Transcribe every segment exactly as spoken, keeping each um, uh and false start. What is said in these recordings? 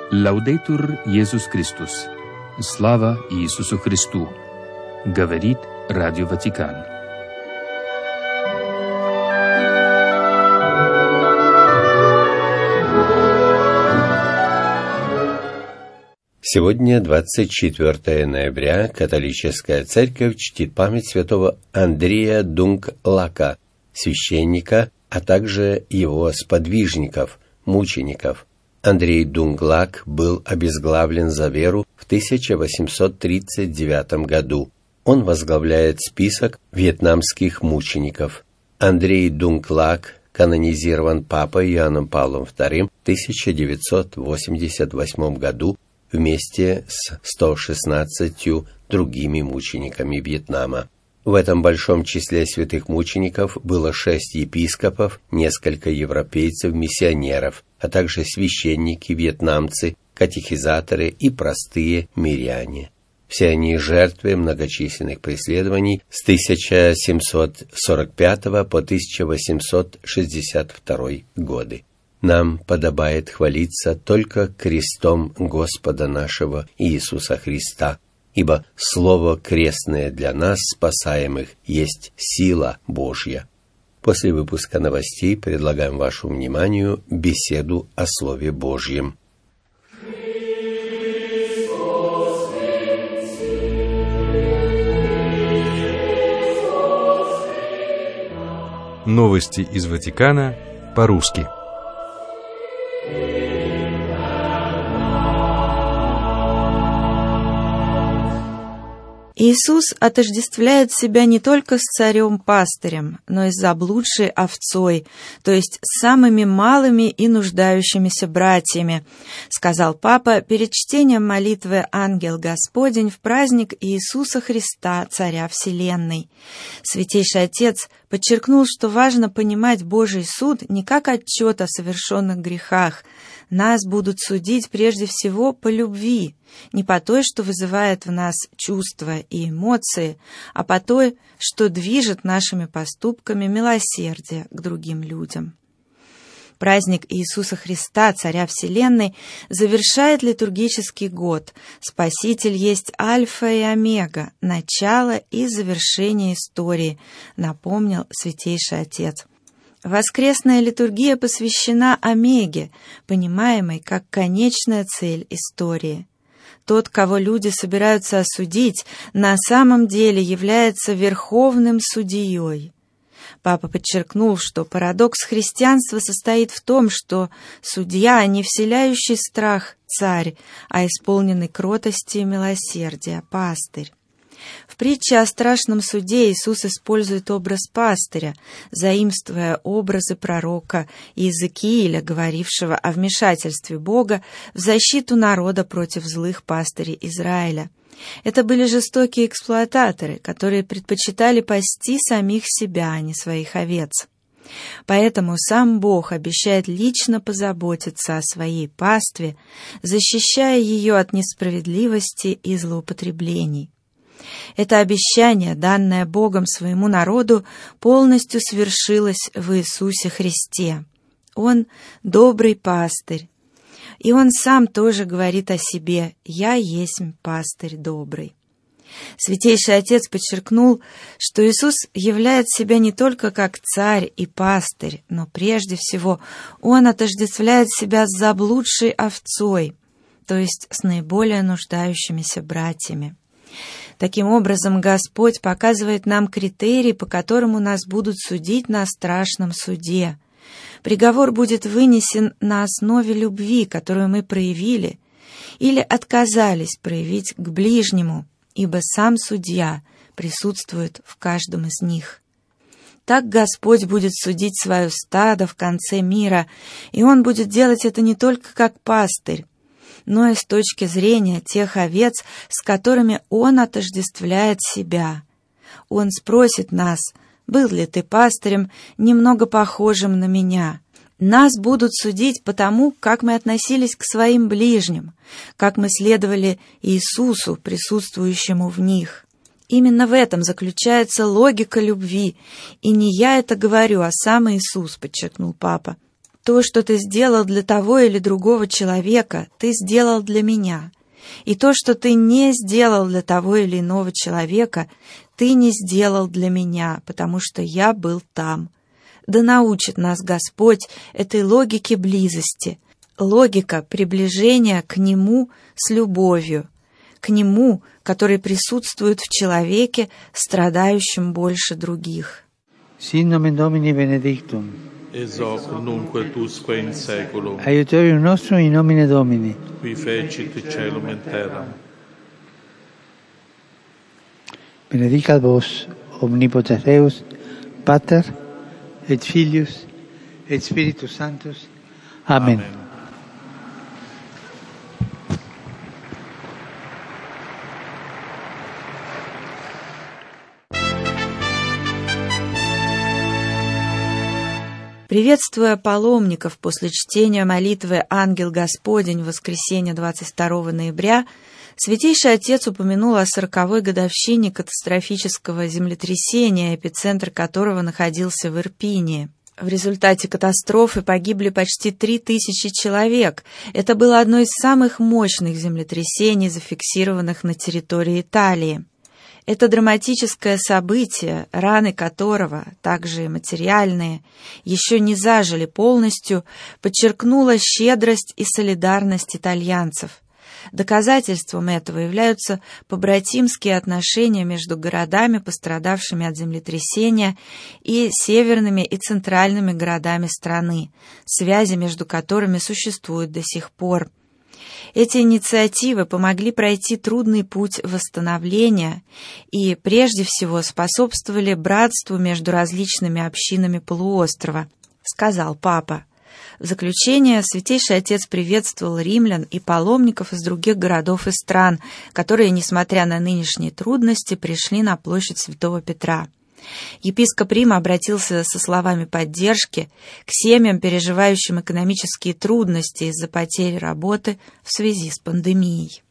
Лаудейтур Иисус Христос. Слава Иисусу Христу. Говорит Радио Ватикан. Сегодня, двадцать четвёртое ноября, католическая церковь чтит память святого Андрея Дунг-Лака, священника, а также его сподвижников, мучеников. Андрей Дунг-Лак был обезглавлен за веру в тысяча восемьсот тридцать девятом году. Он возглавляет список вьетнамских мучеников. Андрей Дунг-Лак канонизирован папой Иоанном Павлом вторым в тысяча девятьсот восемьдесят восьмом году вместе с ста шестнадцатью другими мучениками Вьетнама. В этом большом числе святых мучеников было шесть епископов, несколько европейцев-миссионеров, а также священники, вьетнамцы, катехизаторы и простые миряне. Все они жертвы многочисленных преследований с тысяча семьсот сорок пятого по тысяча восемьсот шестьдесят второй годы. Нам подобает хвалиться только крестом Господа нашего Иисуса Христа, ибо Слово крестное для нас, спасаемых, есть сила Божья. После выпуска новостей предлагаем вашему вниманию беседу о Слове Божьем. Новости из Ватикана по-русски. Иисус отождествляет себя не только с царем-пастырем, но и с заблудшей овцой, то есть с самыми малыми и нуждающимися братьями, сказал Папа перед чтением молитвы «Ангел Господень» в праздник Иисуса Христа, Царя Вселенной. Святейший Отец подчеркнул, что важно понимать Божий суд не как отчет о совершенных грехах. Нас будут судить прежде всего по любви, не по той, что вызывает в нас чувства и эмоции, а по той, что движет нашими поступками милосердие к другим людям. Праздник Иисуса Христа, Царя Вселенной, завершает литургический год. Спаситель есть Альфа и Омега, начало и завершение истории, напомнил Святейший Отец. Воскресная литургия посвящена Омеге, понимаемой как конечная цель истории. Тот, кого люди собираются осудить, на самом деле является верховным судьей. Папа подчеркнул, что парадокс христианства состоит в том, что судья, не вселяющий страх царь, а исполненный кротости и милосердия пастырь. В притче о страшном суде Иисус использует образ пастыря, заимствуя образы пророка Иезекииля, говорившего о вмешательстве Бога в защиту народа против злых пастырей Израиля. Это были жестокие эксплуататоры, которые предпочитали пасти самих себя, а не своих овец. Поэтому сам Бог обещает лично позаботиться о своей пастве, защищая ее от несправедливости и злоупотреблений. Это обещание, данное Богом своему народу, полностью свершилось в Иисусе Христе. Он добрый пастырь, и Он сам тоже говорит о себе: «Я есть пастырь добрый». Святейший Отец подчеркнул, что Иисус являет себя не только как царь и пастырь, но прежде всего Он отождествляет себя с заблудшей овцой, то есть с наиболее нуждающимися братьями. Таким образом, Господь показывает нам критерий, по которому нас будут судить на страшном суде. Приговор будет вынесен на основе любви, которую мы проявили или отказались проявить к ближнему, ибо сам судья присутствует в каждом из них. Так Господь будет судить свое стадо в конце мира, и Он будет делать это не только как пастырь, но и с точки зрения тех овец, с которыми Он отождествляет себя. Он спросит нас: «Был ли ты пастырем, немного похожим на меня?» Нас будут судить по тому, как мы относились к своим ближним, как мы следовали Иисусу, присутствующему в них. Именно в этом заключается логика любви, и не я это говорю, а сам Иисус, подчеркнул Папа. То, что ты сделал для того или другого человека, ты сделал для меня. И то, что ты не сделал для того или иного человека, ты не сделал для меня, потому что я был там. Да научит нас Господь этой логике близости, логика приближения к Нему с любовью, к Нему, который присутствует в человеке, страдающем больше других. Sin nomen Domini benedictum. Ex hoc nunc et usque in saeculum. Aiuterium nostrum in nomine Domini. Qui fecit caelum et terram. Benedicat vos omnipotens Deus, Pater et Filius et Spiritus Sanctus. Amen. Amen. Приветствуя паломников после чтения молитвы «Ангел Господень» в воскресенье двадцать второго ноября, Святейший Отец упомянул о сороковой годовщине катастрофического землетрясения, эпицентр которого находился в Ирпинии. В результате катастрофы погибли почти три тысячи человек. Это было одно из самых мощных землетрясений, зафиксированных на территории Италии. Это драматическое событие, раны которого, также и материальные, еще не зажили полностью, подчеркнуло щедрость и солидарность итальянцев. Доказательством этого являются побратимские отношения между городами, пострадавшими от землетрясения, и северными и центральными городами страны, связи между которыми существуют до сих пор. Эти инициативы помогли пройти трудный путь восстановления и, прежде всего, способствовали братству между различными общинами полуострова, сказал Папа. В заключение Святейший Отец приветствовал римлян и паломников из других городов и стран, которые, несмотря на нынешние трудности, пришли на площадь Святого Петра. Епископ Рима обратился со словами поддержки к семьям, переживающим экономические трудности из-за потери работы в связи с пандемией.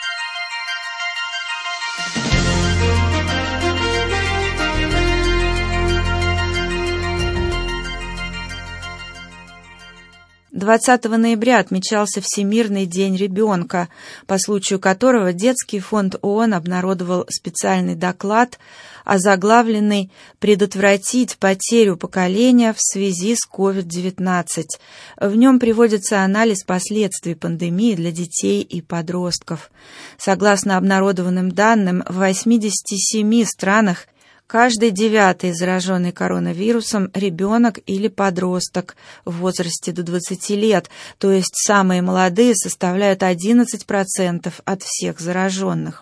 двадцатого ноября отмечался Всемирный день ребенка, по случаю которого Детский фонд ООН обнародовал специальный доклад, озаглавленный «Предотвратить потерю поколения в связи с ковид девятнадцать». В нем приводится анализ последствий пандемии для детей и подростков. Согласно обнародованным данным, в восьмидесяти семи странах каждый девятый зараженный коронавирусом – ребенок или подросток в возрасте до двадцати лет, то есть самые молодые составляют одиннадцать процентов от всех зараженных.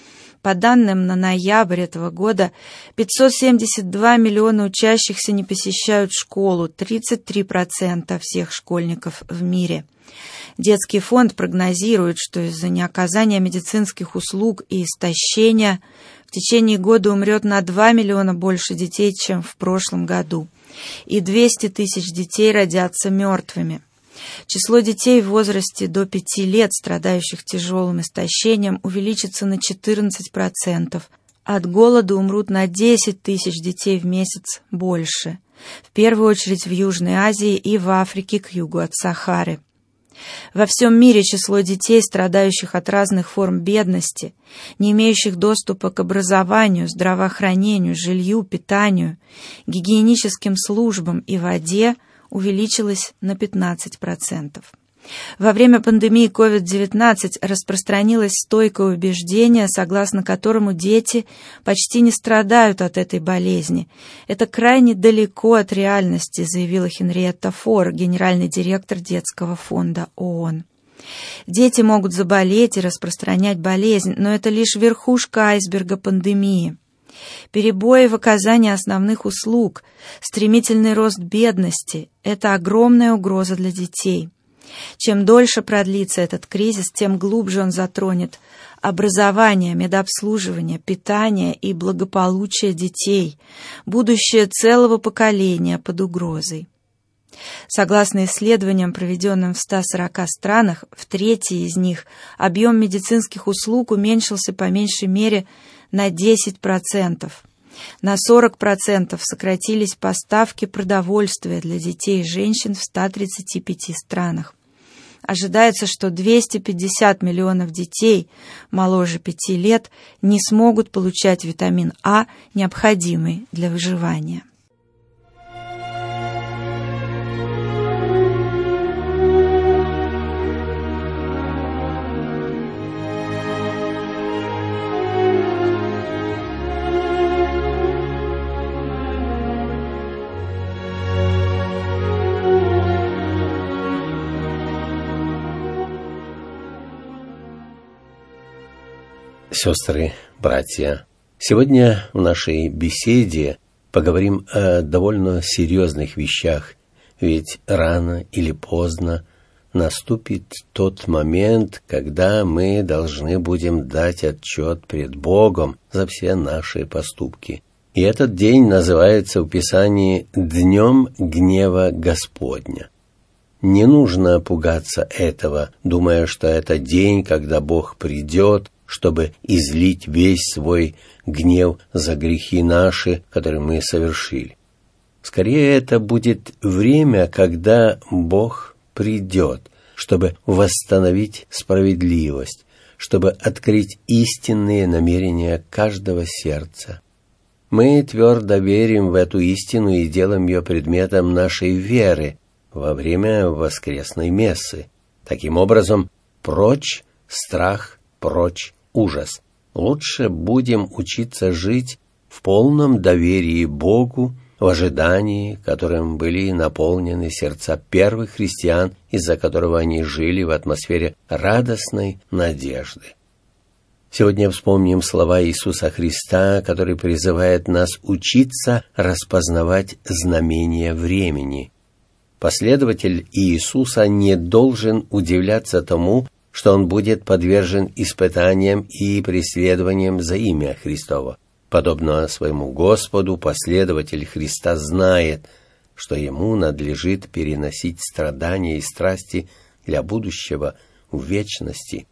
По данным на ноябрь этого года, пятьсот семьдесят два миллиона учащихся не посещают школу, тридцать три процента всех школьников в мире. Детский фонд прогнозирует, что из-за неоказания медицинских услуг и истощения в течение года умрет на два миллиона больше детей, чем в прошлом году, и двести тысяч детей родятся мертвыми. Число детей в возрасте до пяти лет, страдающих тяжелым истощением, увеличится на четырнадцать процентов. От голода умрут на десять тысяч детей в месяц больше, в первую очередь в Южной Азии и в Африке к югу от Сахары. Во всем мире число детей, страдающих от разных форм бедности, не имеющих доступа к образованию, здравоохранению, жилью, питанию, гигиеническим службам и воде, увеличилось на пятнадцать процентов. Во время пандемии ковид девятнадцать распространилось стойкое убеждение, согласно которому дети почти не страдают от этой болезни. Это крайне далеко от реальности, заявила Хенриетта Фор, генеральный директор Детского фонда ООН. Дети могут заболеть и распространять болезнь, но это лишь верхушка айсберга пандемии. Перебои в оказании основных услуг, стремительный рост бедности – это огромная угроза для детей. Чем дольше продлится этот кризис, тем глубже он затронет образование, медобслуживание, питание и благополучие детей, будущее целого поколения под угрозой. Согласно исследованиям, проведенным в ста сорока странах, в трети из них объем медицинских услуг уменьшился по меньшей мере на десять процентов. На сорок процентов сократились поставки продовольствия для детей и женщин в ста тридцати пяти странах. Ожидается, что двести пятьдесят миллионов детей моложе пяти лет не смогут получать витамин А, необходимый для выживания. Сестры, братья, сегодня в нашей беседе поговорим о довольно серьезных вещах, ведь рано или поздно наступит тот момент, когда мы должны будем дать отчет пред Богом за все наши поступки. И этот день называется в Писании «Днем гнева Господня». Не нужно пугаться этого, думая, что это день, когда Бог придет, чтобы излить весь свой гнев за грехи наши, которые мы совершили. Скорее, это будет время, когда Бог придет, чтобы восстановить справедливость, чтобы открыть истинные намерения каждого сердца. Мы твердо верим в эту истину и делаем ее предметом нашей веры во время воскресной мессы. Таким образом, прочь страх, прочь ужас. Лучше будем учиться жить в полном доверии Богу, в ожидании, которым были наполнены сердца первых христиан, из-за которого они жили в атмосфере радостной надежды. Сегодня вспомним слова Иисуса Христа, который призывает нас учиться распознавать знамения времени. Последователь Иисуса не должен удивляться тому, что он будет подвержен испытаниям и преследованиям за имя Христово. Подобно своему Господу, последователь Христа знает, что ему надлежит переносить страдания и страсти для будущего в вечности.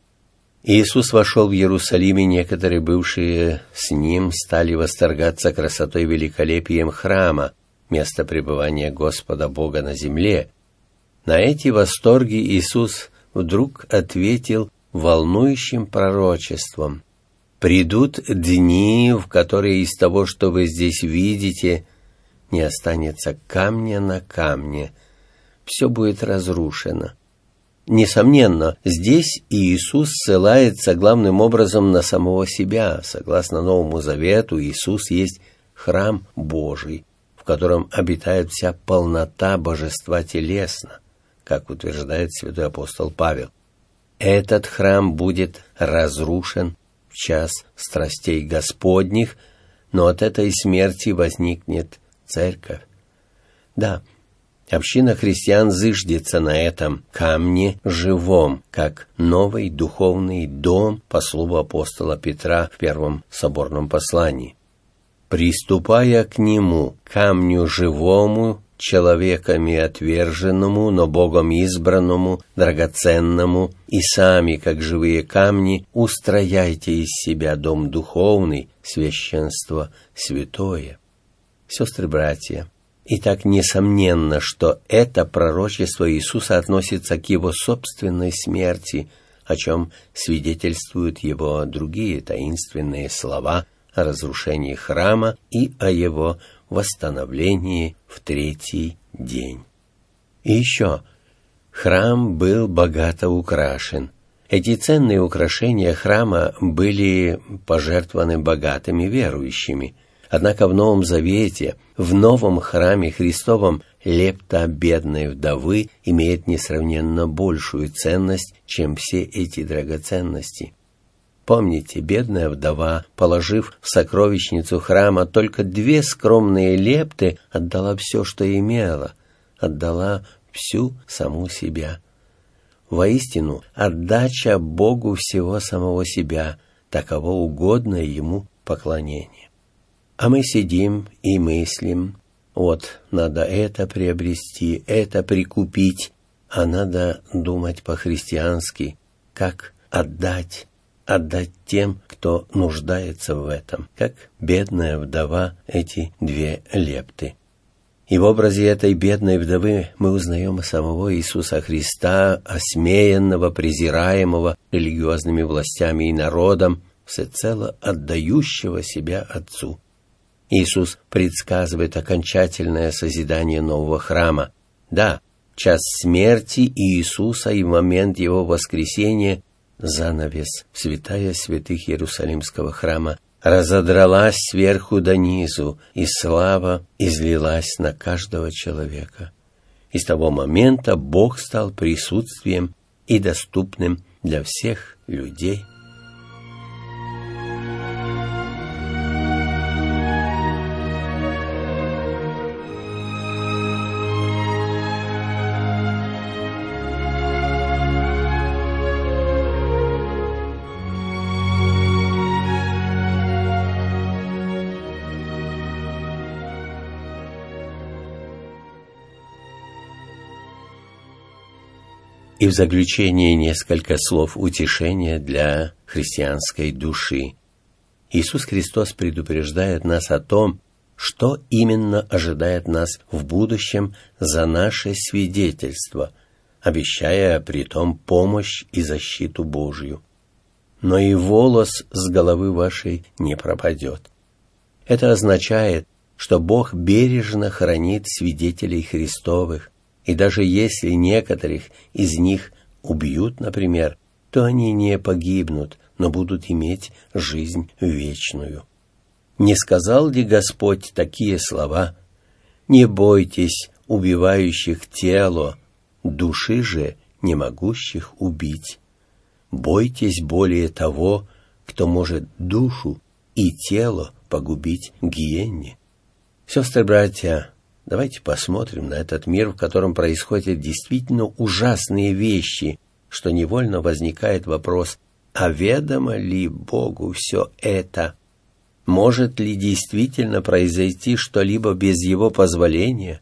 Иисус вошел в Иерусалим, и некоторые, бывшие с ним, стали восторгаться красотой и великолепием храма, место пребывания Господа Бога на земле. На эти восторги Иисус вдруг ответил волнующим пророчеством: «Придут дни, в которые из того, что вы здесь видите, не останется камня на камне, все будет разрушено». Несомненно, здесь Иисус ссылается главным образом на самого себя. Согласно Новому Завету, Иисус есть храм Божий, в котором обитает вся полнота божества телесно, как утверждает святой апостол Павел. Этот храм будет разрушен в час страстей Господних, но от этой смерти возникнет церковь. Да, община христиан зыждется на этом камне живом, как новый духовный дом, по слову апостола Петра в первом соборном послании. «Приступая к нему, камню живому, человеками отверженному, но Богом избранному, драгоценному, и сами, как живые камни, устрояйте из себя дом духовный, священство святое». Сестры-братья, итак, несомненно, что это пророчество Иисуса относится к Его собственной смерти, о чем свидетельствуют Его другие таинственные слова о разрушении храма и о Его восстановлении в третий день. И еще, храм был богато украшен. Эти ценные украшения храма были пожертвованы богатыми верующими. Однако в Новом Завете, в новом храме Христовом, лепта бедной вдовы имеет несравненно большую ценность, чем все эти драгоценности. Помните, бедная вдова, положив в сокровищницу храма только две скромные лепты, отдала все, что имела, отдала всю саму себя. Воистину, отдача Богу всего самого себя, таково угодное Ему поклонение. А мы сидим и мыслим: вот, надо это приобрести, это прикупить, а надо думать по-христиански, как отдать, отдать тем, кто нуждается в этом, как бедная вдова эти две лепты. И в образе этой бедной вдовы мы узнаем самого Иисуса Христа, осмеянного, презираемого религиозными властями и народом, всецело отдающего себя Отцу. Иисус предсказывает окончательное созидание нового храма. Да, в час смерти Иисуса и в момент Его воскресения занавес, святая святых Иерусалимского храма, разодралась сверху донизу, и слава излилась на каждого человека. И с того момента Бог стал присутствием и доступным для всех людей. И в заключение несколько слов утешения для христианской души. Иисус Христос предупреждает нас о том, что именно ожидает нас в будущем за наше свидетельство, обещая при том помощь и защиту Божью. Но и волос с головы вашей не пропадет. Это означает, что Бог бережно хранит свидетелей Христовых, и даже если некоторых из них убьют, например, то они не погибнут, но будут иметь жизнь вечную. Не сказал ли Господь такие слова: «Не бойтесь убивающих тело, души же не могущих убить. Бойтесь более того, кто может душу и тело погубить в гиенне». Сестры-братья, давайте посмотрим на этот мир, в котором происходят действительно ужасные вещи, что невольно возникает вопрос: а ведомо ли Богу все это? Может ли действительно произойти что-либо без Его позволения?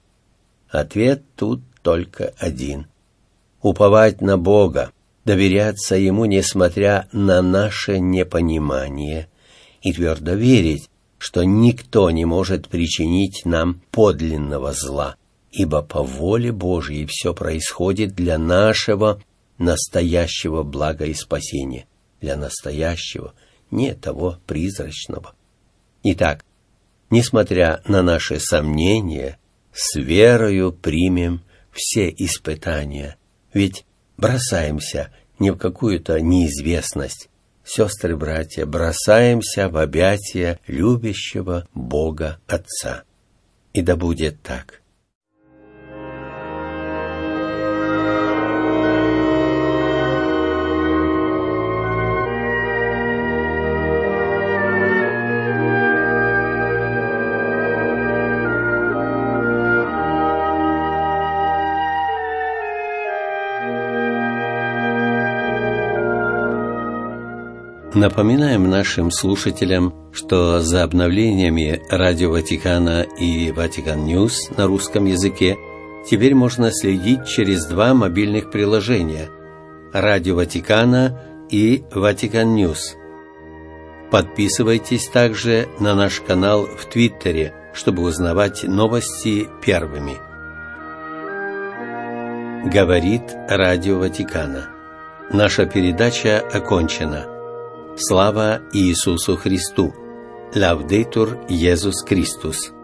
Ответ тут только один. Уповать на Бога, доверяться Ему, несмотря на наше непонимание, и твердо верить, что никто не может причинить нам подлинного зла, ибо по воле Божьей все происходит для нашего настоящего блага и спасения, для настоящего, не того призрачного. Итак, несмотря на наши сомнения, с верою примем все испытания, ведь бросаемся не в какую-то неизвестность. Сестры-братья, бросаемся в объятия любящего Бога Отца. И да будет так. Напоминаем нашим слушателям, что за обновлениями Радио Ватикана и Ватикан Ньюс на русском языке теперь можно следить через два мобильных приложения – Радио Ватикана и Ватикан Ньюс. Подписывайтесь также на наш канал в Твиттере, чтобы узнавать новости первыми. Говорит Радио Ватикана. Наша передача окончена. Слава Иисусу Христу! Лаудетур Иисус Христос!